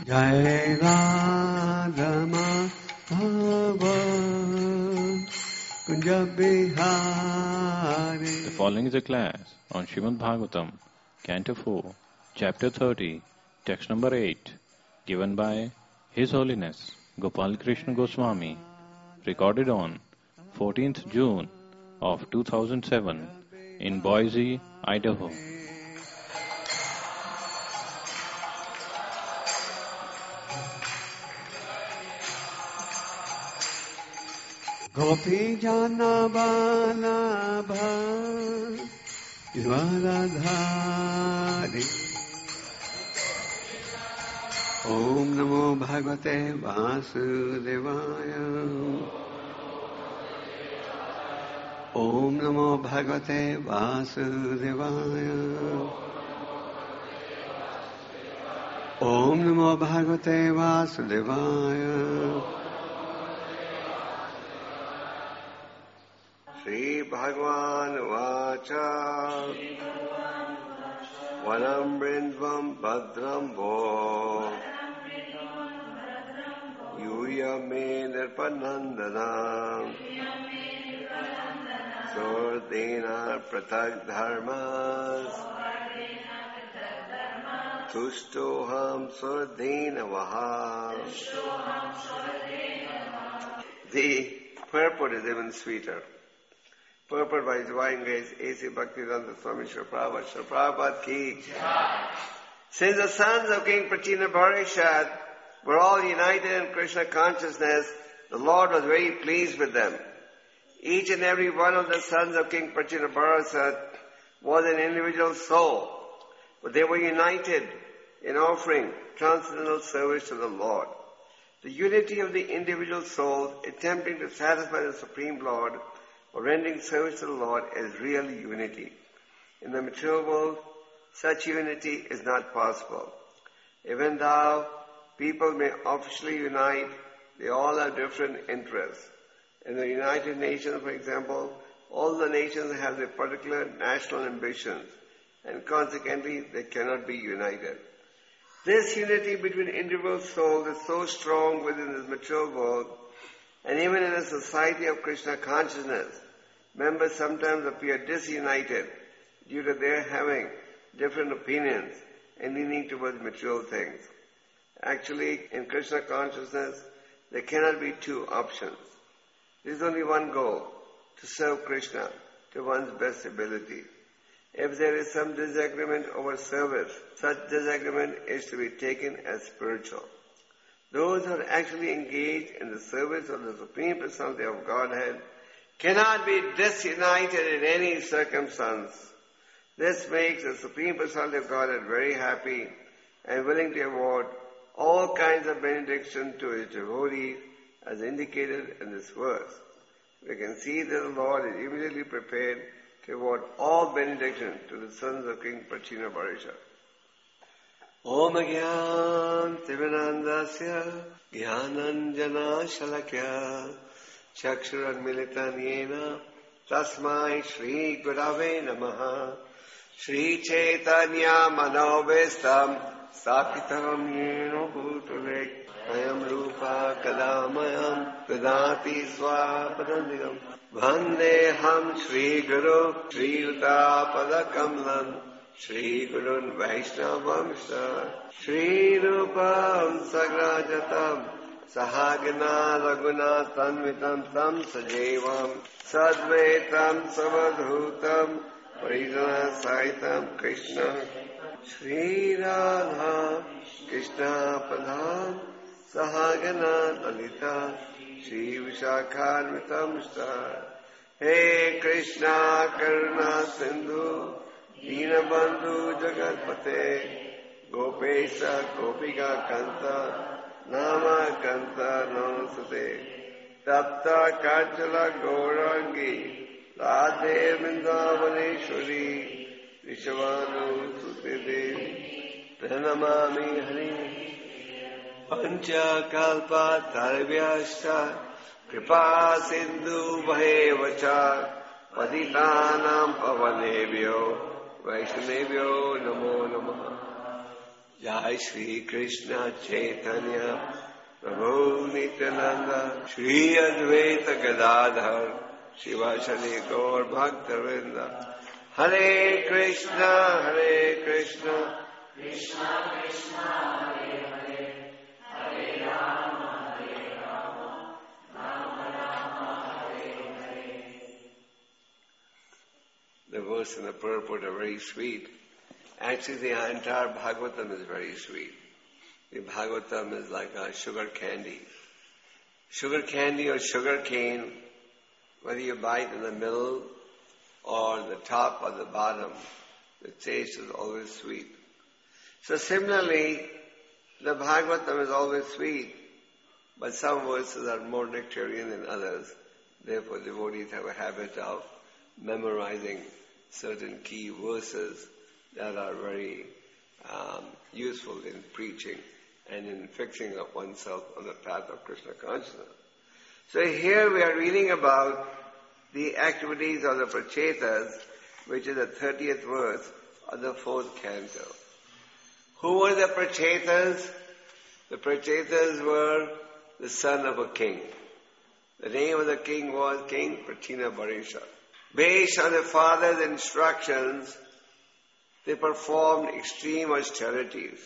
Jai Radha Madhava Kunja Bihari. The following is a class on Srimad Bhagavatam, Canto 4, Chapter 30, Text number 8, given by His Holiness Gopal Krishna Goswami, recorded on 14th June of 2007 in Boise, Idaho. Gopi Jana Balabha Radhari. Om Namo Bhagavate Vasudevaya. Om Namo Bhagavate Vasudevaya. Om Namo Bhagavate Vasudevaya. Shri Bhagavan Vacha Vanam Brindvam Bhadram Vo Yuya Me Nirpanandanam Sordena Pratak Dharmas Tushtoham Sordena Vaha. The purport is even sweeter. Purport by His Divine Grace, A.C. Bhaktivedanta Swami Srila Prabhupada. Srila Prabhupada ki. Since the sons of King Prachina Parishad were all united in Krishna consciousness, the Lord was very pleased with them. Each and every one of the sons of King Prachina Parishad was an individual soul, but they were united in offering transcendental service to the Lord. The unity of the individual souls attempting to satisfy the Supreme Lord or rendering service to the Lord is real unity. In the material world, such unity is not possible. Even though people may officially unite, they all have different interests. In the United Nations, for example, all the nations have their particular national ambitions, and consequently they cannot be united. This unity between individual souls is so strong within this material world, and even in a society of Krishna consciousness, members sometimes appear disunited due to their having different opinions and leaning towards material things. Actually, in Krishna consciousness, there cannot be two options. There is only one goal, to serve Krishna to one's best ability. If there is some disagreement over service, such disagreement is to be taken as spiritual. Those who are actually engaged in the service of the Supreme Personality of Godhead cannot be disunited in any circumstance. This makes the Supreme Personality of Godhead very happy and willing to award all kinds of benediction to His devotees as indicated in this verse. We can see that the Lord is immediately prepared to award all benediction to the sons of King Prachina Parishad. Om Gyan Tivinandasya Gyananjana Shalakya Chakshuran Militan Yena Tasmai Shri Gurave Namaha Shri Chaitanya Manovistam Sakitam Yeno Bhutale Ayam Rupa Kalamayam Vedati Swapadandikam Vandeham Shri Guru Shri Yuta Padakamlam Shri Gurun Vaishnavamsha Shri Rupam Sagrajatam Sahagana Raguna Tanvitam Tam Sajevam Sadvaitam Savadhutam Parijana Saitam Krishna Shri Radha Krishna Padam Sahagana Lalita Shri Vishakhanvitam Star Hey Krishna Karuna Sindhu Dinabandhu Jagatpate Gopesha Gopika Kanta Nama Kanta Namasate Tapta Kachala Gaurangi Radhe Vrindavaneshwari Vishavanu Sute Devi Pranamami Hari Pancha Kalpa Tarvyascha Kripa Sindhu Bhayevacha Patitanam Pavanebhyo Vaishnavyo Namo Namaha Jai Shri Krishna Chaitanya Prabhu Nityananda Shri Advaita Gadadhar Shivasani Gaur Bhaktavinda Hare Krishna Hare Krishna Krishna Krishna Hare Hare Hare Rama Hare Rama Rama Rama Hare Hare. The verse and the purport are very sweet. Actually, the entire Bhagavatam is very sweet. The Bhagavatam is like a sugar candy. Sugar candy or sugar cane, whether you bite in the middle or the top or the bottom, the taste is always sweet. So similarly, the Bhagavatam is always sweet, but some verses are more nectarian than others. Therefore, devotees have a habit of memorizing certain key verses that are very useful in preaching and in fixing up oneself on the path of Krishna consciousness. So here we are reading about the activities of the Prachetas, which is the 30th verse of the 4th canto. Who were the Prachetas? The Prachetas were the son of a king. The name of the king was King Prachinabarisha. Based on the father's instructions, they performed extreme austerities.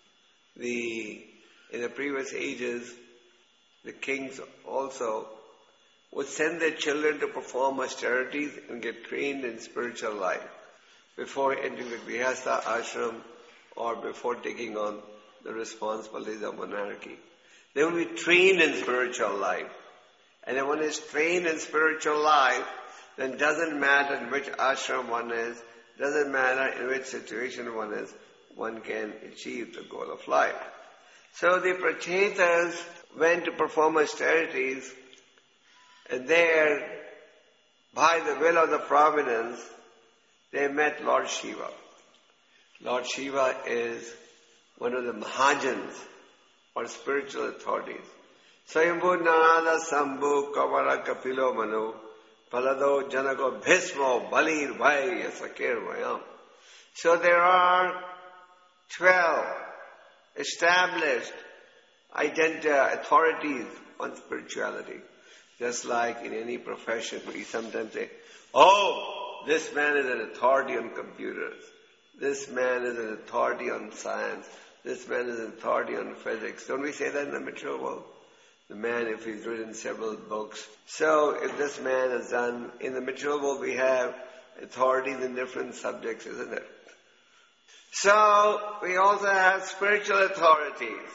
In the previous ages, the kings also would send their children to perform austerities and get trained in spiritual life before entering the Grihastha ashram or before taking on the responsibilities of monarchy. They will be trained in spiritual life. And if one is trained in spiritual life, then it doesn't matter in which ashram one is, doesn't matter in which situation one is, one can achieve the goal of life. So the Prachetas went to perform austerities, and there, by the will of the providence, they met Lord Shiva. Lord Shiva is one of the Mahajans, or spiritual authorities. Swayambhu Narada Sambhu Kavara Kapilo Manu Palado Janago Bhismo Balir Vai Sakir Vayam. So there are 12 established authorities on spirituality. Just like in any profession, we sometimes say, oh, this man is an authority on computers. This man is an authority on science. This man is an authority on physics. Don't we say that in the material world? The man, if he's written several books. So, if this man has done, in the material world we have authorities in different subjects, isn't it? So, we also have spiritual authorities.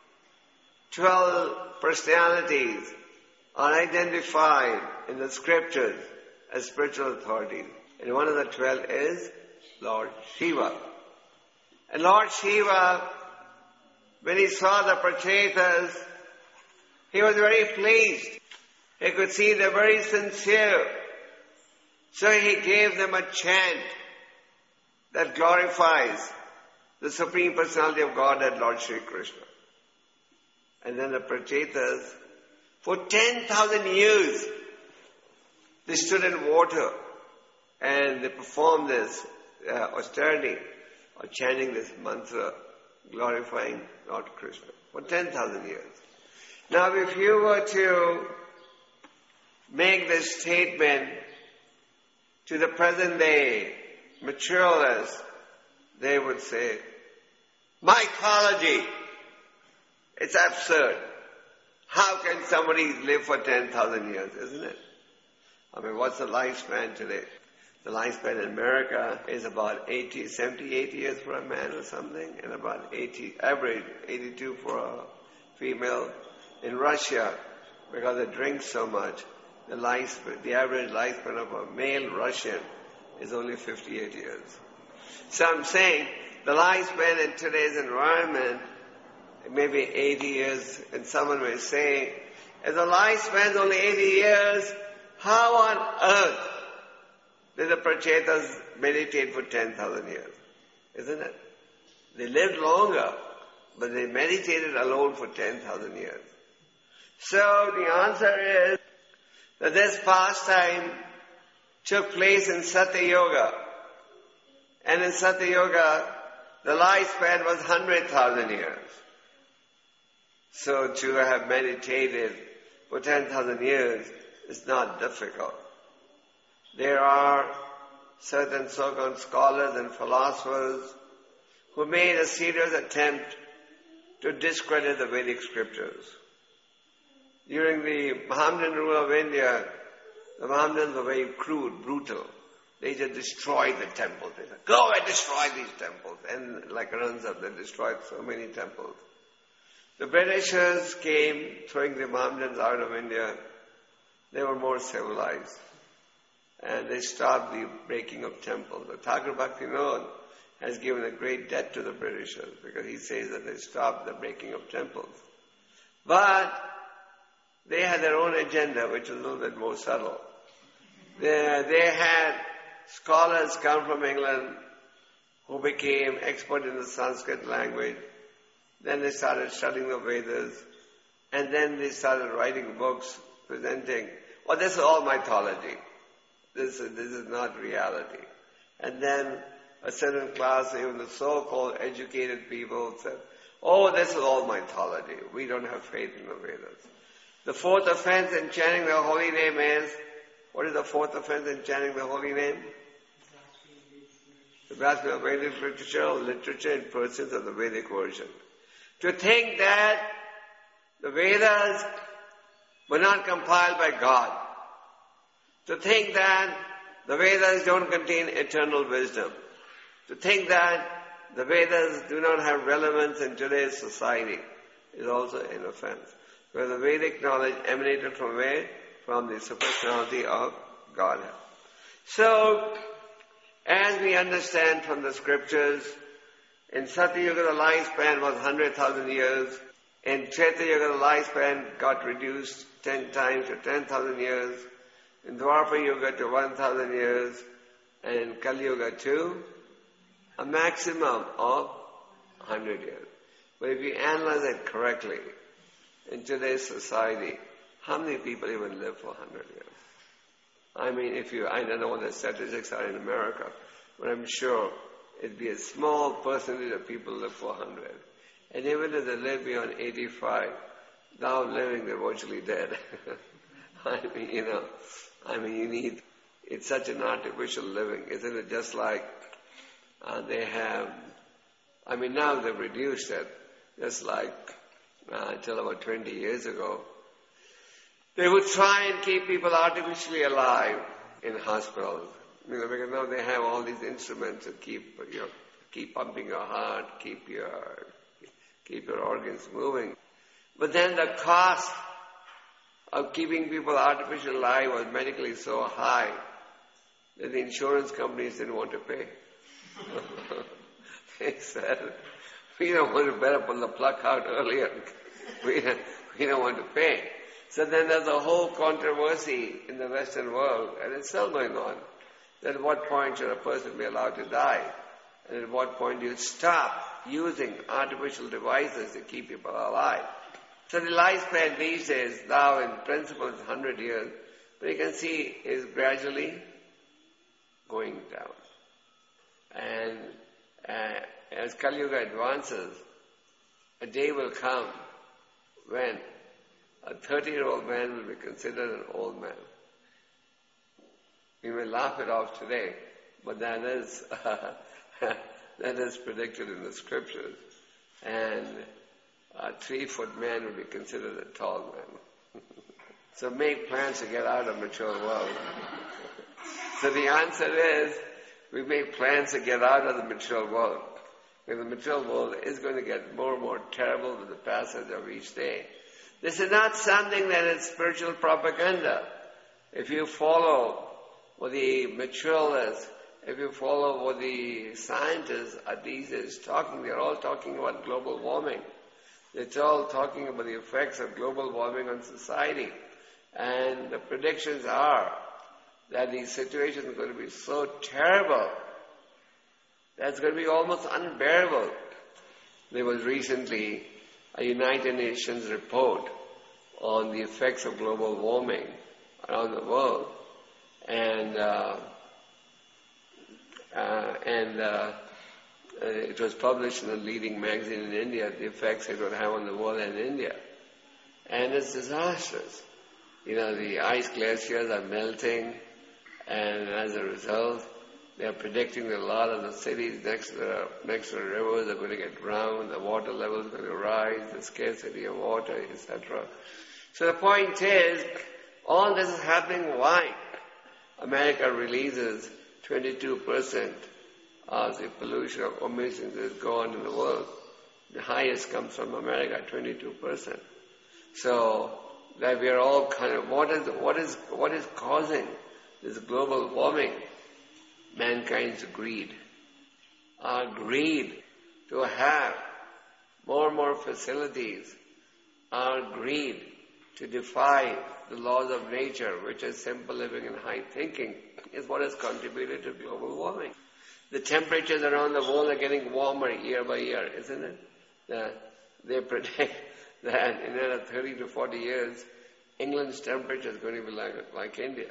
12 personalities are identified in the scriptures as spiritual authorities. And one of the 12 is Lord Shiva. And Lord Shiva, when he saw the Prachetas, he was very pleased. He could see they're very sincere. So he gave them a chant that glorifies the Supreme Personality of Godhead, Lord Shri Krishna. And then the Prachetas, for 10,000 years, they stood in water and they performed this austerity or chanting this mantra, glorifying Lord Krishna for 10,000 years. Now, if you were to make this statement to the present day materialists, they would say, mythology, it's absurd. How can somebody live for 10,000 years, isn't it? I mean, what's the lifespan today? The lifespan in America is about 78 years for a man or something, and about average 82 for a female. In Russia, because they drink so much, the average lifespan of a male Russian is only 58 years. So I'm saying the lifespan in today's environment, maybe 80 years, and someone may say, if the lifespan is only 80 years, how on earth did the Prachetas meditate for 10,000 years? Isn't it? They lived longer, but they meditated alone for 10,000 years. So the answer is that this pastime took place in Satya Yoga. And in Satya Yoga, the lifespan was 100,000 years. So to have meditated for 10,000 years is not difficult. There are certain so-called scholars and philosophers who made a serious attempt to discredit the Vedic scriptures. During the Mohammedan rule of India, the Mohammedans were very crude, brutal. They just destroyed the temples. They said, go and destroy these temples. And like Ranzab, they destroyed so many temples. The Britishers came, throwing the Mohammedans out of India. They were more civilized. And they stopped the breaking of temples. The Thakur Bhaktivinoda has given a great debt to the Britishers because he says that they stopped the breaking of temples. But they had their own agenda, which was a little bit more subtle. They had scholars come from England who became expert in the Sanskrit language. Then they started studying the Vedas. And then they started writing books presenting, well, this is all mythology. This is not reality. And then a certain class, even the so-called educated people said, oh, this is all mythology. We don't have faith in the Vedas. The fourth offense in chanting the holy name is, what is the fourth offense in chanting the holy name? The blasphemy of Vedic literature in persons of the Vedic version. To think that the Vedas were not compiled by God. To think that the Vedas don't contain eternal wisdom. To think that the Vedas do not have relevance in today's society is also an offense. Because the Vedic knowledge emanated from where? From the superpersonality of Godhead. So, as we understand from the scriptures, in Satya Yuga the lifespan was 100,000 years. In Treta Yuga the lifespan got reduced 10 times to 10,000 years. In Dwapara Yuga to 1,000 years. And in Kali Yuga to a maximum of 100 years. But if you analyze it correctly, in today's society, how many people even live for 100 years? I mean, I don't know what the statistics are in America, but I'm sure it'd be a small percentage of people live for 100. And even if they live beyond 85, now living, they're virtually dead. It's such an artificial living, isn't it? Just like they have, now they've reduced it, just like until about 20 years ago. They would try and keep people artificially alive in hospitals. Because now they have all these instruments to keep pumping your heart, keep your organs moving. But then the cost of keeping people artificially alive was medically so high that the insurance companies didn't want to pay. They said, we don't want to better pull the plug out earlier. We don't want to pay. So then there's a whole controversy in the Western world, and it's still going on, that at what point should a person be allowed to die? And at what point do you stop using artificial devices to keep people alive? So the lifespan these days, now in principle is 100 years, but you can see is gradually going down. And as Kali Yuga advances, a day will come when a 30-year-old man will be considered an old man. We may laugh it off today, but that is predicted in the scriptures. And a 3-foot man will be considered a tall man. So make plans to get out of the mature world. So the answer is, we make plans to get out of the material world. Because the material world is going to get more and more terrible with the passage of each day. This is not something that is spiritual propaganda. If you follow what the materialists, if you follow what the scientists are these days talking, they're all talking about global warming. They're all talking about the effects of global warming on society. And the predictions are that the situation is going to be so terrible that it's going to be almost unbearable. There was recently a United Nations report on the effects of global warming around the world. And it was published in a leading magazine in India, the effects it would have on the world and India. And it's disastrous. The ice glaciers are melting, and as a result, they are predicting that a lot of the cities next to the rivers are going to get drowned, the water level is going to rise, the scarcity of water, etc. So the point is, all this is happening. Why? America releases 22% of the pollution of emissions that go on in the world. The highest comes from America, 22%. So that we are all kind of, what is causing this global warming? Mankind's greed. Our greed to have more and more facilities. Our greed to defy the laws of nature, which is simple living and high thinking, is what has contributed to global warming. The temperatures around the world are getting warmer year by year, isn't it? They predict that in another 30 to 40 years, England's temperature is going to be like India.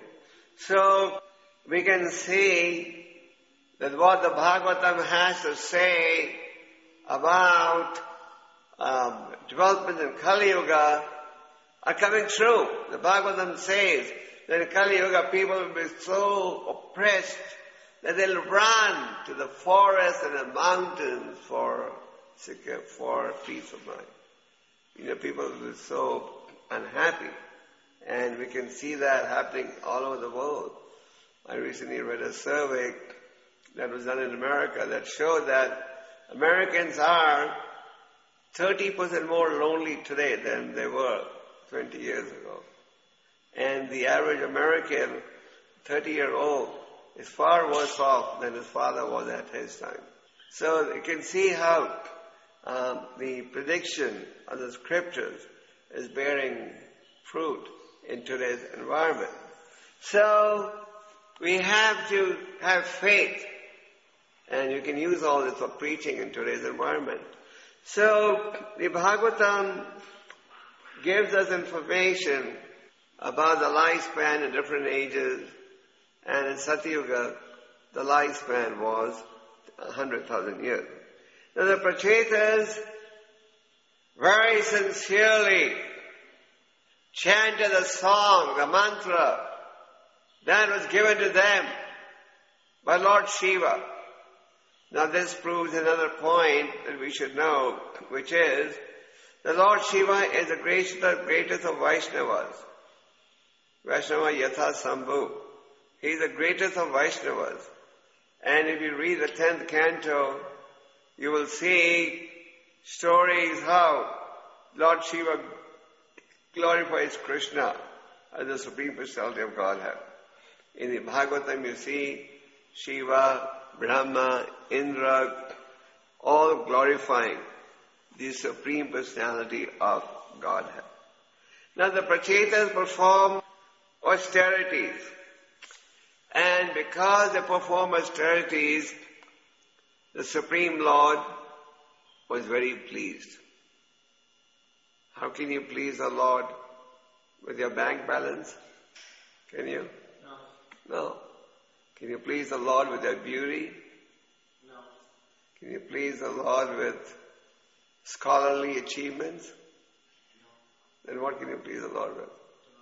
So, we can see that what the Bhagavatam has to say about development in Kali Yuga are coming true. The Bhagavatam says that in Kali Yuga people will be so oppressed that they'll run to the forest and the mountains for peace of mind. People will be so unhappy. And we can see that happening all over the world. I recently read a survey that was done in America that showed that Americans are 30% more lonely today than they were 20 years ago. And the average American, 30-year-old, is far worse off than his father was at his time. So you can see how the prediction of the scriptures is bearing fruit in today's environment. So we have to have faith, and you can use all this for preaching in today's environment. So the Bhagavatam gives us information about the lifespan in different ages, and in Satyuga the lifespan was 100,000 years. Now the Prachetas very sincerely chanted the song, the mantra, that was given to them by Lord Shiva. Now this proves another point that we should know, which is the Lord Shiva is the greatest of Vaishnavas. Vaishnava Yatha Sambhu. He is the greatest of Vaishnavas. And if you read the 10th canto, you will see stories how Lord Shiva glorifies Krishna as the Supreme Personality of Godhead. In the Bhagavatam you see Shiva, Brahma, Indra, all glorifying the Supreme Personality of Godhead. Now the Prachetas perform austerities. And because they perform austerities, the Supreme Lord was very pleased. How can you please the Lord with your bank balance? Can you? No. Can you please the Lord with your beauty? No. Can you please the Lord with scholarly achievements? No. Then what can you please the Lord with?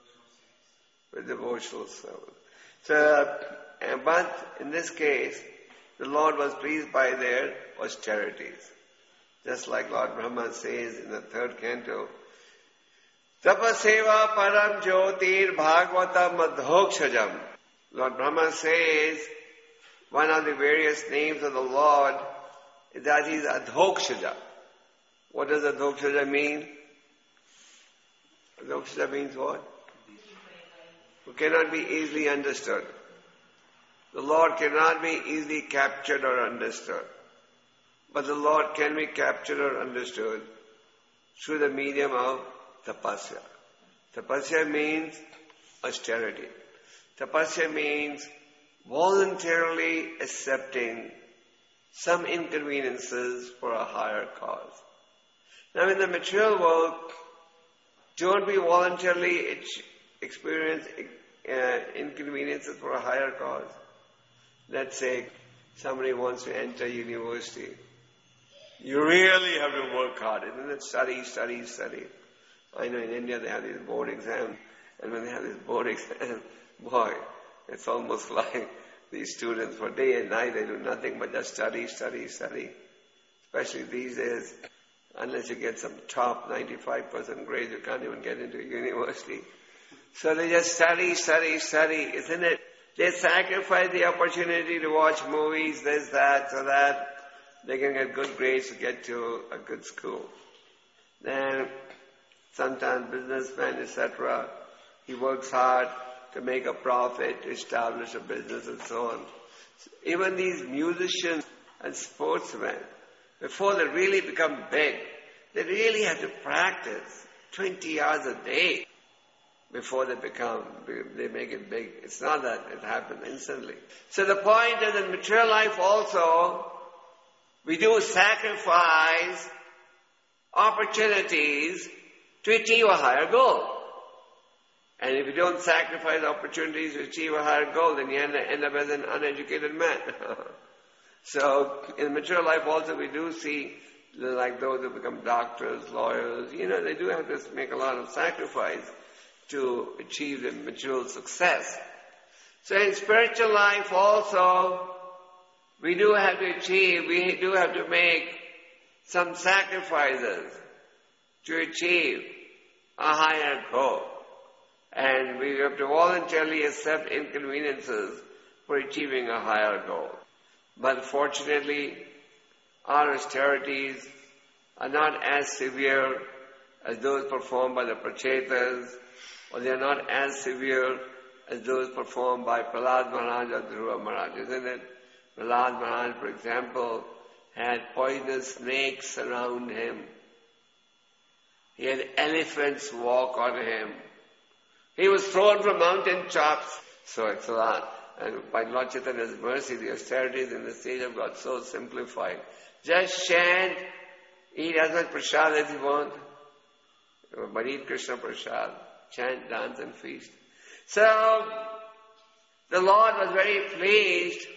With devotional service. So, but in this case, the Lord was pleased by their austerities. Just like Lord Brahma says in the 3rd canto, Tapaseva param jyotir bhagavata madhokshajam. Lord Brahma says, one of the various names of the Lord is that He is Adhokshaja. What does Adhokshaja mean? Adhokshaja means what? Who cannot be easily understood. The Lord cannot be easily captured or understood. But the Lord can be captured or understood through the medium of tapasya. Tapasya means austerity. Tapasya means voluntarily accepting some inconveniences for a higher cause. Now in the material world, don't we voluntarily experience inconveniences for a higher cause? Let's say somebody wants to enter university, you really have to work hard, isn't it? Study, study, study. I know in India they have these board exams, and when they have this board exam, boy, it's almost like these students for day and night, they do nothing but just study, study, study. Especially these days, unless you get some top 95% grade, you can't even get into university. So they just study, study, study, isn't it? They sacrifice the opportunity to watch movies, this, that, so that they can get good grades to get to a good school. Then sometimes businessmen, etc., he works hard to make a profit, to establish a business and so on. Even these musicians and sportsmen, before they really become big, they really have to practice 20 hours a day before they make it big. It's not that it happens instantly. So the point is, in material life also, we do sacrifice opportunities to achieve a higher goal. And if you don't sacrifice opportunities to achieve a higher goal, then you end up as an uneducated man. So in material life also we do see, like those who become doctors, lawyers, they do have to make a lot of sacrifice to achieve the material success. So in spiritual life also, we do have to make some sacrifices to achieve a higher goal. And we have to voluntarily accept inconveniences for achieving a higher goal. But fortunately, our austerities are not as severe as those performed by the Prachetas, or they are not as severe as those performed by Prahlad Maharaj or Dhruva Maharaj, isn't it? Prahlad Maharaj, for example, had poisonous snakes around him. He had elephants walk on him. He was thrown from mountain tops. So it's a lot. And by Lord Chaitanya's mercy, the austerities in the stage have got so simplified. Just chant, eat as much prasad as you want, but eat Krishna prasad. Chant, dance and feast. So, the Lord was very pleased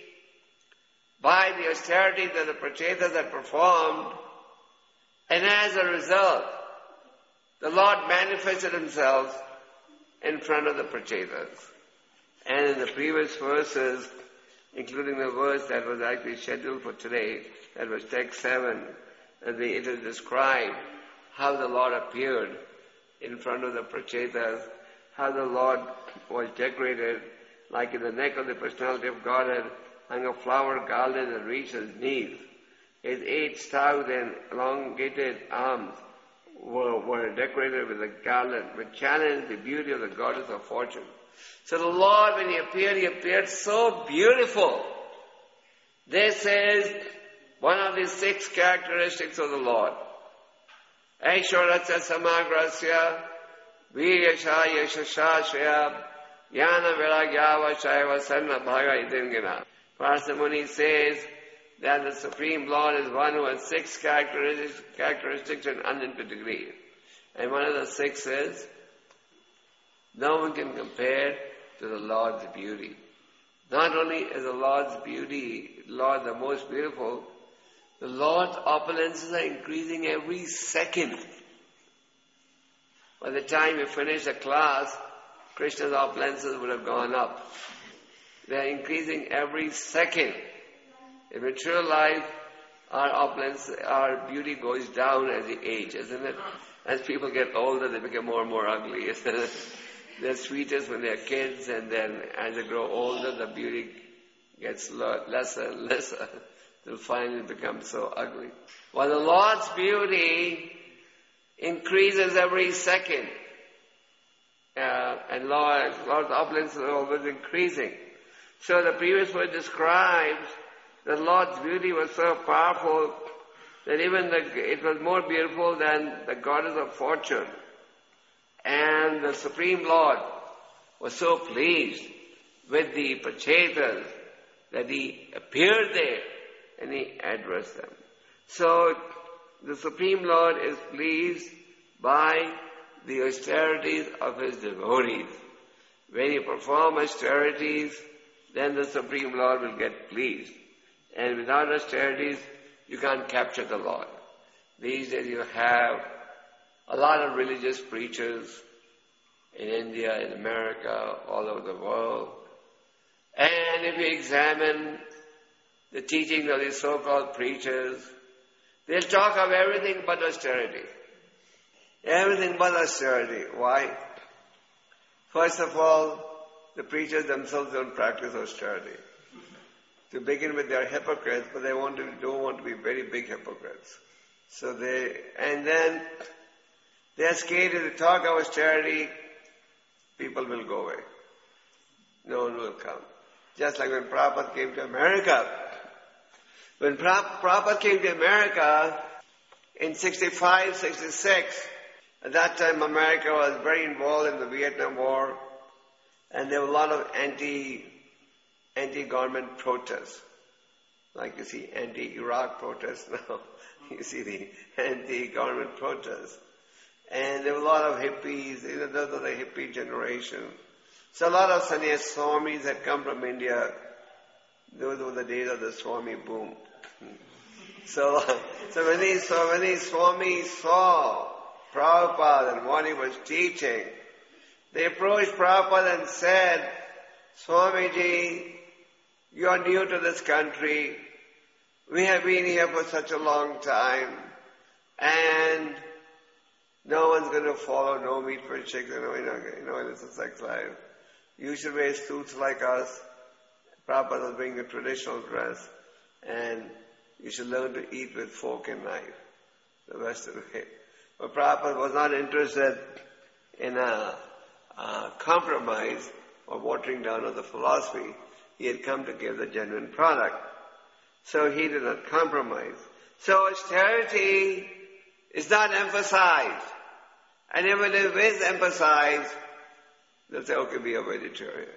by the austerities that the Prachetas had performed, and as a result, the Lord manifested Himself in front of the Prachetas. And in the previous verses, including the verse that was actually scheduled for today, that was text 7, it is described how the Lord appeared in front of the Prachetas, how the Lord was decorated, like in the neck of the personality of Godhead, hung a flower garland that reached His knees. His 8 stout and elongated arms were decorated with a garland, which challenged the beauty of the goddess of fortune. So the Lord, when He appeared so beautiful. This is one of the 6 characteristics of the Lord. Aishwarasya samagrasya viryasha yashashashya jnana viragyava shaiva sarna bhaga idingina. Parsamuni says that the Supreme Lord is one who has 6 characteristics in uninfinite degree. And one of the 6 is, no one can compare to the Lord's beauty. Not only is the Lord's beauty, Lord the most beautiful, the Lord's opulences are increasing every second. By the time you finish the class, Krishna's opulences would have gone up. They are increasing every second. In mature life, our beauty goes down as we age, isn't it? As people get older, they become more and more ugly, isn't it? They're sweetest when they're kids, and then as they grow older, the beauty gets lesser and lesser, till finally becomes so ugly. While the Lord's beauty increases every second, and Lord's opulence is always increasing. So the previous word describes that Lord's beauty was so powerful that even it was more beautiful than the goddess of fortune. And the Supreme Lord was so pleased with the Prachetas that He appeared there and He addressed them. So the Supreme Lord is pleased by the austerities of His devotees. When you perform austerities, then the Supreme Lord will get pleased. And without austerities, you can't capture the Lord. These days you have a lot of religious preachers in India, in America, all over the world. And if you examine the teaching of these so-called preachers, they'll talk of everything but austerity. Everything but austerity. Why? First of all, the preachers themselves don't practice austerity. To begin with, they're hypocrites, but they don't want to be very big hypocrites. And then they're scared if they talk of austerity, people will go away. No one will come. Just like when Prabhupada came to America. When Prabhupada came to America in 65, 66, at that time America was very involved in the Vietnam War, and there were a lot of anti-government protests. Like you see anti-Iraq protests now. You see the anti-government protests. And there were a lot of hippies, those are the hippie generation. So a lot of sannyas swamis had come from India. Those were the days of the Swami boom. So when these swamis saw Prabhupada and what he was teaching, they approached Prabhupada and said, Swamiji, you are new to this country. We have been here for such a long time, and no one's going to follow no meat for chicks. It's a sex life. You should wear suits like us. Prabhupada was wearing a traditional dress, and you should learn to eat with fork and knife the rest of the way. But Prabhupada was not interested in a compromise or watering down of the philosophy. He had come to give the genuine product. So he did not compromise. So austerity is not emphasized. And even if it is emphasized, they'll say, okay, be a vegetarian.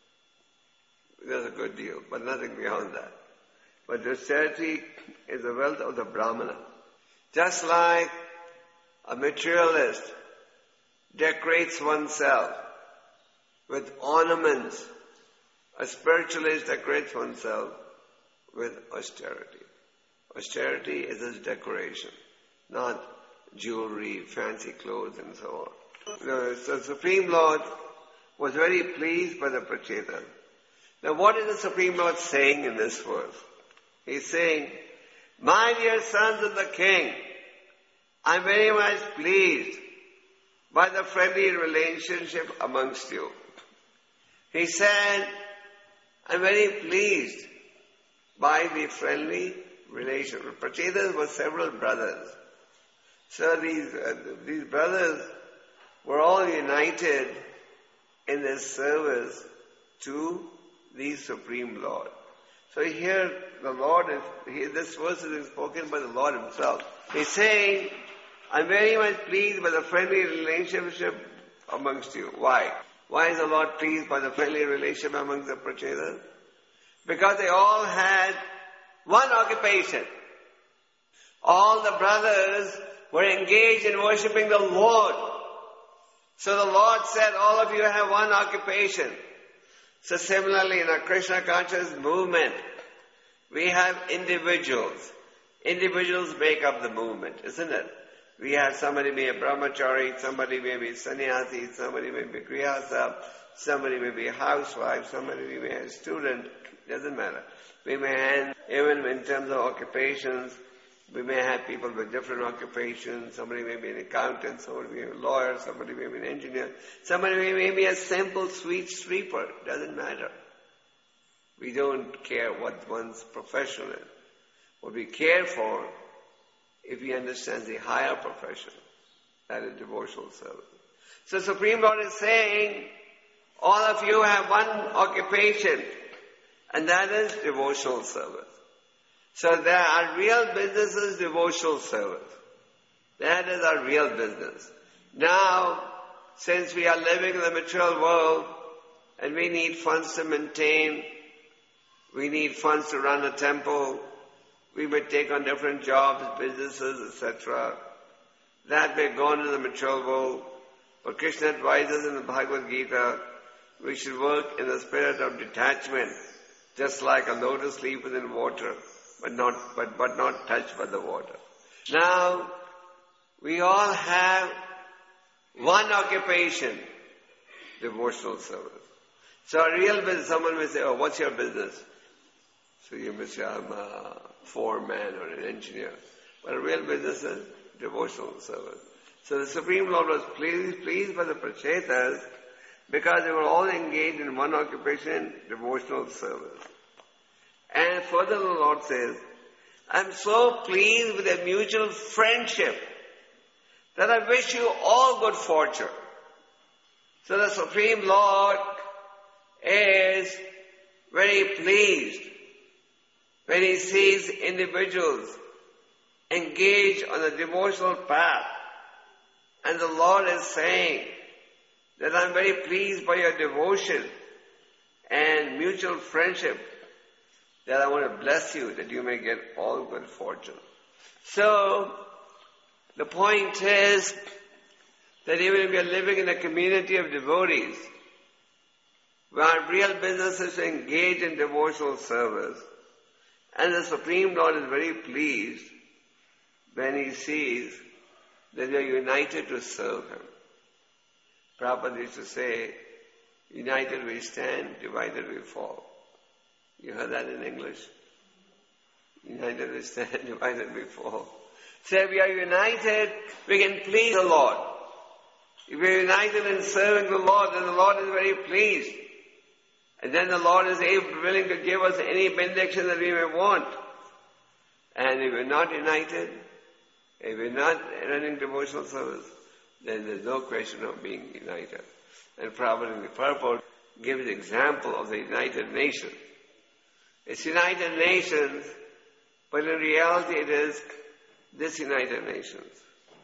That's a good deal, but nothing beyond that. But austerity is the wealth of the Brahmana. Just like a materialist decorates oneself with ornaments, a spiritualist decorates oneself with austerity. Austerity is his decoration, not jewelry, fancy clothes and so on. The Supreme Lord was very pleased by the Prachetas. Now what is the Supreme Lord saying in this verse? He's saying, my dear sons of the King, I'm very much pleased by the friendly relationship amongst you. He said, I'm very pleased by the friendly relationship. Prachetas were several brothers. So these brothers were all united in their service to the Supreme Lord. So here the Lord this verse is spoken by the Lord Himself. He's saying, I'm very much pleased by the friendly relationship amongst you. Why? Why is the Lord pleased by the friendly relationship amongst the Prachetas? Because they all had one occupation. All the brothers were engaged in worshipping the Lord. So the Lord said, all of you have one occupation. So similarly, in our Krishna conscious movement, we have individuals. Individuals make up the movement, isn't it? We have somebody may be a brahmachari, somebody may be sannyasi, somebody may be grihastha, somebody may be a housewife, somebody may be a student, doesn't matter. We may have, even in terms of occupations, we may have people with different occupations. Somebody may be an accountant, somebody may be a lawyer, somebody may be an engineer, somebody may be a simple sweet sweeper, doesn't matter. We don't care what one's profession is. What we care for, if we understand the higher profession, that is devotional service. So Supreme Lord is saying, all of you have one occupation, and that is devotional service. So there are real businesses, devotional service. That is our real business. Now, since we are living in the material world, and we need funds to maintain, we need funds to run a temple, we may take on different jobs, businesses, etc. That may go on in the material world. But Krishna advises in the Bhagavad Gita, we should work in the spirit of detachment just like a lotus leaf is in water, but not touched by the water. Now, we all have one occupation, devotional service. So a real business, someone may say, oh, what's your business? So you may say, I'm a foreman or an engineer. But a real business is devotional service. So the Supreme Lord was pleased by the Prachetas because they were all engaged in one occupation, devotional service. And further the Lord says, I'm so pleased with their mutual friendship that I wish you all good fortune. So the Supreme Lord is very pleased when He sees individuals engaged on a devotional path. And the Lord is saying that I'm very pleased by your devotion and mutual friendship, that I want to bless you, that you may get all good fortune. So, the point is that even if we are living in a community of devotees, where our real business is to engage in devotional service, and the Supreme Lord is very pleased when He sees that we are united to serve Him. Prabhupada used to say, united we stand, divided we fall. You heard that in English? United we stand, divided we fall. So if we are united, we can please the Lord. If we are united in serving the Lord, then the Lord is very pleased. And then the Lord is willing to give us any benediction that we may want. And if we're not united, if we're not running devotional service, then there's no question of being united. And Prabhupada in the purport gives the example of the United Nations. It's United Nations, but in reality it is this United Nations.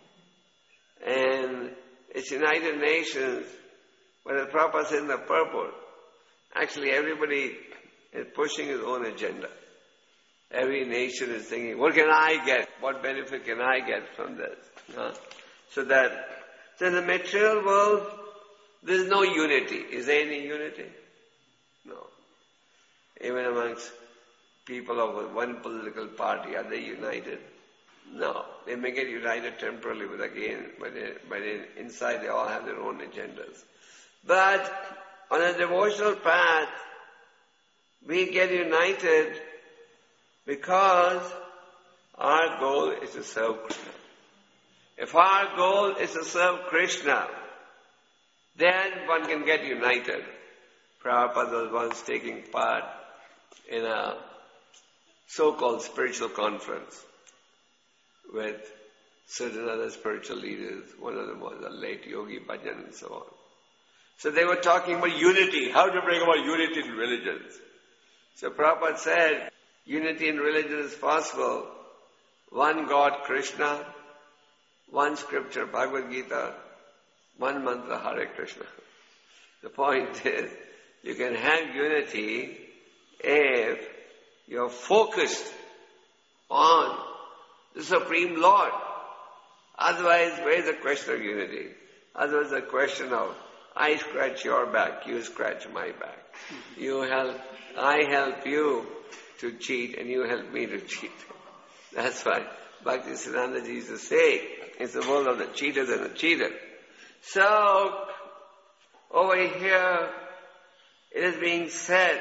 And it's United Nations, but as Prabhupada said in the purport, actually everybody is pushing his own agenda. Every nation is thinking, what can I get? What benefit can I get from this? So in the material world, there is no unity. Is there any unity? No. Even amongst people of one political party, are they united? No. They may get united temporarily, but inside they all have their own agendas. But on a devotional path, we get united because our goal is to serve Krishna. If our goal is to serve Krishna, then one can get united. Prabhupada was once taking part in a so-called spiritual conference with certain other spiritual leaders. One of them was the late Yogi Bhajan and so on. So they were talking about unity, how to bring about unity in religions. So Prabhupada said, unity in religion is possible. One God, Krishna, one scripture, Bhagavad Gita, one mantra, Hare Krishna. The point is, you can have unity if you're focused on the Supreme Lord. Otherwise, where is the question of unity? Otherwise, the question of, I scratch your back, you scratch my back. I help you to cheat, and you help me to cheat. That's why Bhaktisiddhanta Ji used to say, it's the world of the cheaters and the cheater. So, over here, it is being said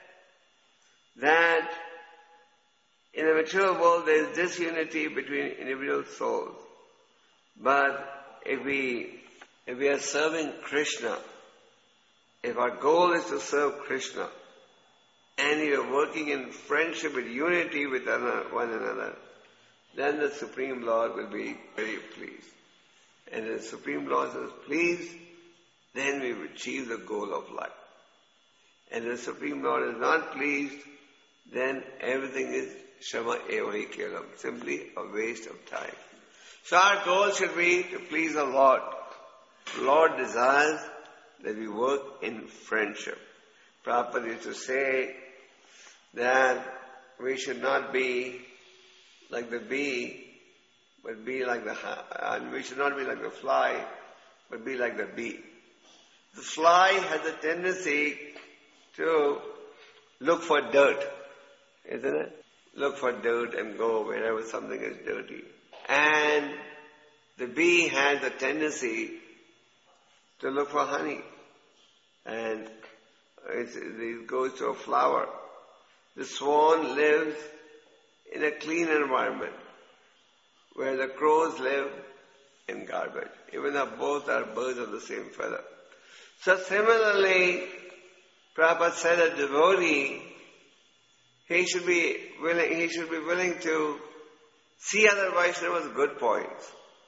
that in the material world there is disunity between individual souls. But if we are serving Krishna, if our goal is to serve Krishna, and we are working in friendship with unity with one another, then the Supreme Lord will be very pleased. And if the Supreme Lord is pleased, then we will achieve the goal of life. And if the Supreme Lord is not pleased, then everything is Shama Evahi Kelam, simply a waste of time. So our goal should be to please the Lord. The Lord desires that we work in friendship. Prabhupada used to say that we should not be like the bee, but be like and we should not be like the fly, but be like the bee. The fly has a tendency to look for dirt, isn't it? Look for dirt and go wherever something is dirty. And the bee has a tendency to look for honey. And it goes to a flower. The swan lives in a clean environment where the crows live in garbage, even though both are birds of the same feather. So similarly, Prabhupada said a devotee, he should be willing to see other Vaishnavas' good points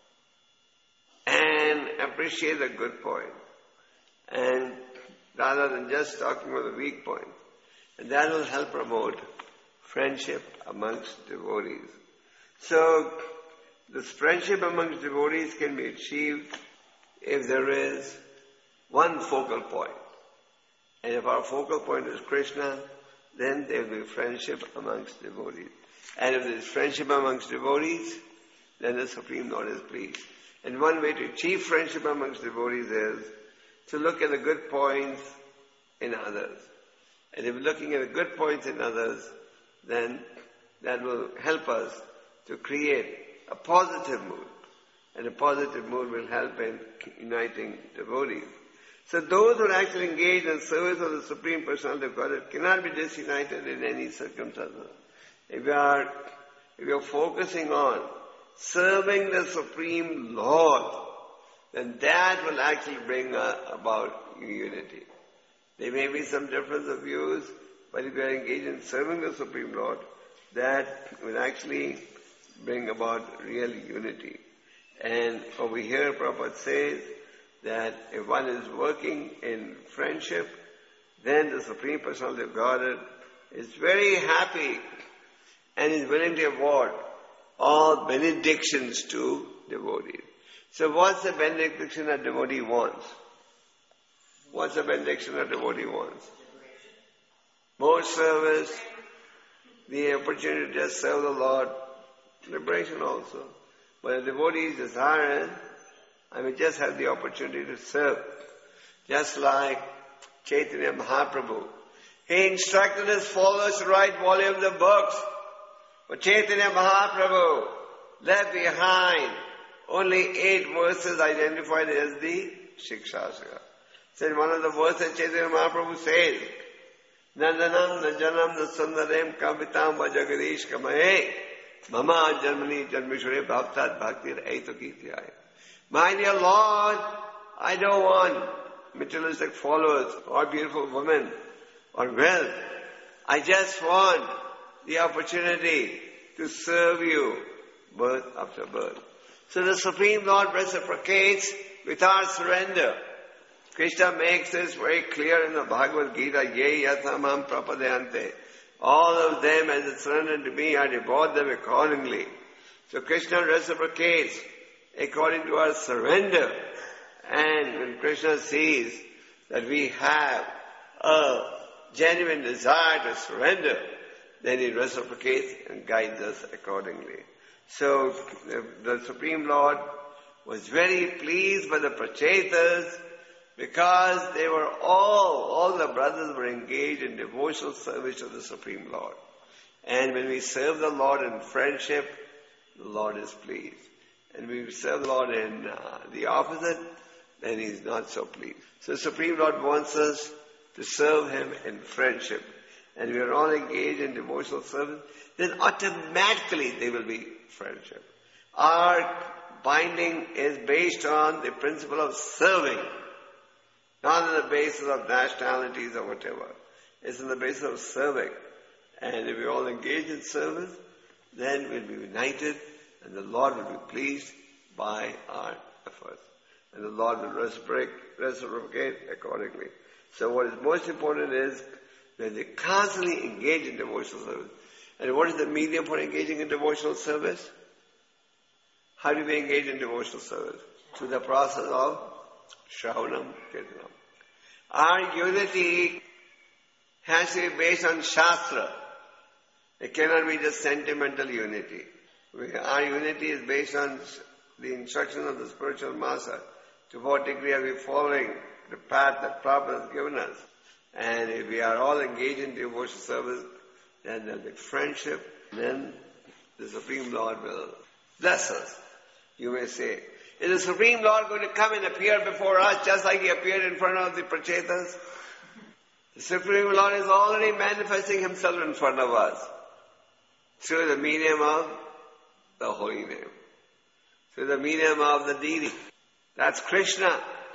and appreciate the good point, and rather than just talking about the weak point. And that will help promote friendship amongst devotees. So, this friendship amongst devotees can be achieved if there is one focal point. And if our focal point is Krishna, then there will be friendship amongst devotees. And if there is friendship amongst devotees, then the Supreme Lord is pleased. And one way to achieve friendship amongst devotees is to look at the good points in others. And if looking at the good points in others, then that will help us to create a positive mood. And a positive mood will help in uniting devotees. So those who are actually engaged in service of the Supreme Personality of Godhead cannot be disunited in any circumstances. If you are focusing on serving the Supreme Lord, then that will actually bring about unity. There may be some difference of views, but if you are engaged in serving the Supreme Lord, that will actually bring about real unity. And over here, Prabhupada says that if one is working in friendship, then the Supreme Personality of Godhead is very happy and is willing to award all benedictions to devotees. So what's the benediction a devotee wants? What's the benediction a devotee wants? More service, the opportunity to just serve the Lord, liberation also. But a devotee is desiring, I may just have the opportunity to serve. Just like Chaitanya Mahaprabhu. He instructed his followers to write volumes of books. But Chaitanya Mahaprabhu left behind only 8 verses identified as the Shikshastra. So in one of the verses Chaitanya Mahaprabhu says, Nandanam Najanam Nasundarem Kavitam Vajagadish Kamahe Mama Janmani Janmishore Bhaktat Bhaktir Aitokitiyaya. My dear Lord, I don't want materialistic followers or beautiful women or wealth. I just want the opportunity to serve you birth after birth. So the Supreme Lord reciprocates with our surrender. Krishna makes this very clear in the Bhagavad Gita, Ye yathamam prapadayante. All of them as a surrender to me, I devote them accordingly. So Krishna reciprocates according to our surrender. And when Krishna sees that we have a genuine desire to surrender, then He reciprocates and guides us accordingly. So the Supreme Lord was very pleased by the Prachetas because they were all the brothers were engaged in devotional service to the Supreme Lord. And when we serve the Lord in friendship, the Lord is pleased. And when we serve the Lord in the opposite, then He's not so pleased. So the Supreme Lord wants us to serve Him in friendship. And we are all engaged in devotional service, then automatically there will be friendship. Our binding is based on the principle of serving, not on the basis of nationalities or whatever. It's on the basis of serving. And if we all engage in service, then we'll be united and the Lord will be pleased by our efforts. And the Lord will reciprocate accordingly. So what is most important is that they constantly engage in devotional service. And what is the medium for engaging in devotional service? How do we engage in devotional service? Through the process of Shravanam Kirtanam. Our unity has to be based on Shastra. It cannot be just sentimental unity. Our unity is based on the instruction of the spiritual master. To what degree are we following the path that Prabhupada has given us? And if we are all engaged in devotional service, then there will be friendship. Then the Supreme Lord will bless us. You may say, is the Supreme Lord going to come and appear before us just like He appeared in front of the Prachetas? The Supreme Lord is already manifesting Himself in front of us through the medium of the Holy Name, through the medium of the deity. That's Krishna.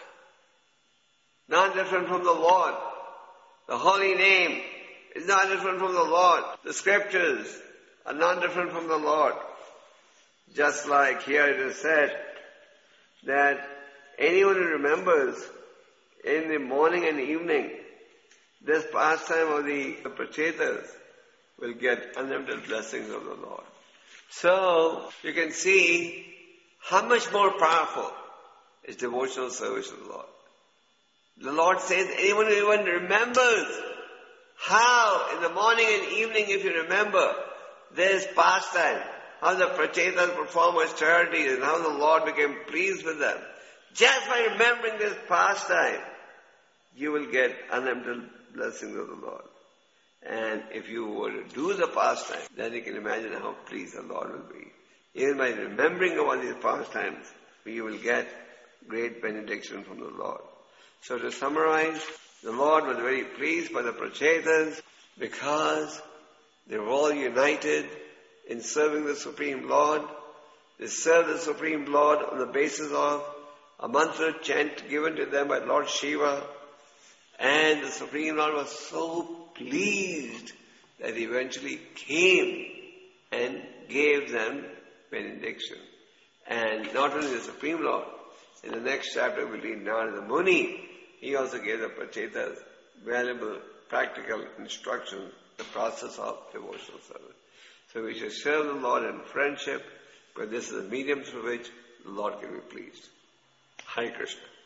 Not different from the Lord. The Holy Name is not different from the Lord. The Scriptures are not different from the Lord. Just like here it is said that anyone who remembers in the morning and evening this pastime of the Prachetas will get unlimited blessings of the Lord. So, you can see how much more powerful is devotional service to the Lord. The Lord says, anyone who even remembers how in the morning and evening, if you remember this pastime, how the Prachetas perform austerities and how the Lord became pleased with them, just by remembering this pastime, you will get unlimited blessings of the Lord. And if you were to do the pastime, then you can imagine how pleased the Lord will be. Even by remembering all these pastimes, you will get great benediction from the Lord. So to summarize, the Lord was very pleased by the Prachetas because they were all united in serving the Supreme Lord. They served the Supreme Lord on the basis of a mantra chant given to them by Lord Shiva. And the Supreme Lord was so pleased that He eventually came and gave them benediction. And not only the Supreme Lord, in the next chapter we'll read Narada Muni. He also gave the Prachetas valuable practical instruction, the process of devotional service. So we should serve the Lord in friendship, because this is the medium through which the Lord can be pleased. Hare Krishna.